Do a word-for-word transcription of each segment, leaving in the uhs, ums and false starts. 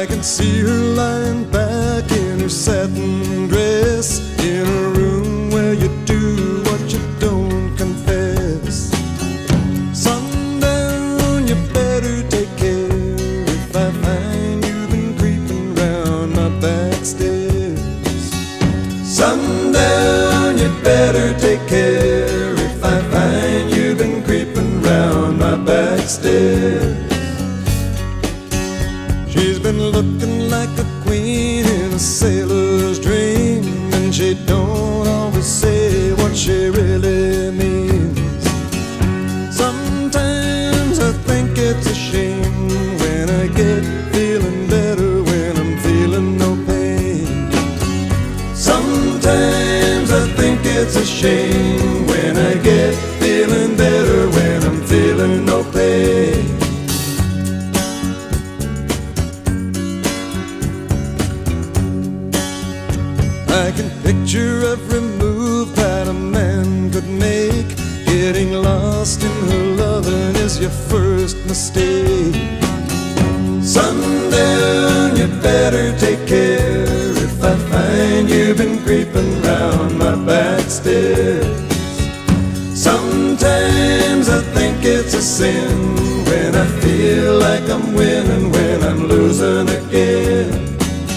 I can see her lying back in her satin dress, in a room where you do what you don't confess. Sundown, you better take care if I find you've been creeping round my back stairs. Sundown, you better take care if I find you've been creeping round my back stairs. She's been looking like a queen in a sailor's dream, and she don't always say what she really means. Sometimes I think it's a shame when I get feeling better when I'm feeling no pain. Sometimes I think it's a shame when I get feeling better when I'm feeling no pain. I can picture every move that a man could make. Getting lost in her loving is your first mistake. Sundown, you better take care if I find you've been creeping round my back stairs. Sometimes I think it's a sin when I feel like I'm winning when I'm losing again.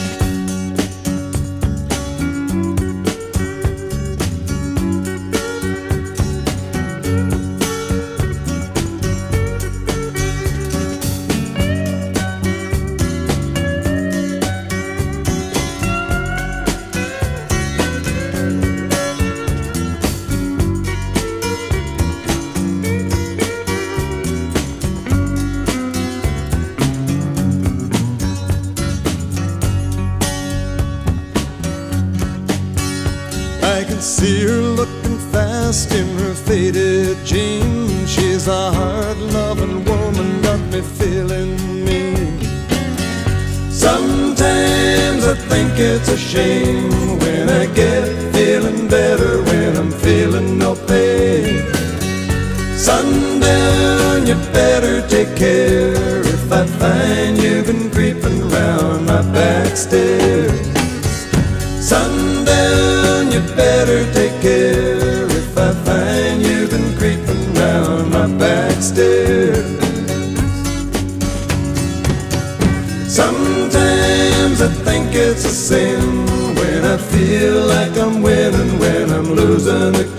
I can see her looking fast in her faded jeans. She's a hard-loving woman, got me feeling mean. Sometimes I think it's a shame when I get feeling better when I'm feeling no pain. Sundown, you better take care if I find you've been creeping round my back stairs. Sundown, you better take care if I find you've been creeping round my back stairs. Sometimes I think it's a sin when I feel like I'm winning when I'm losing again.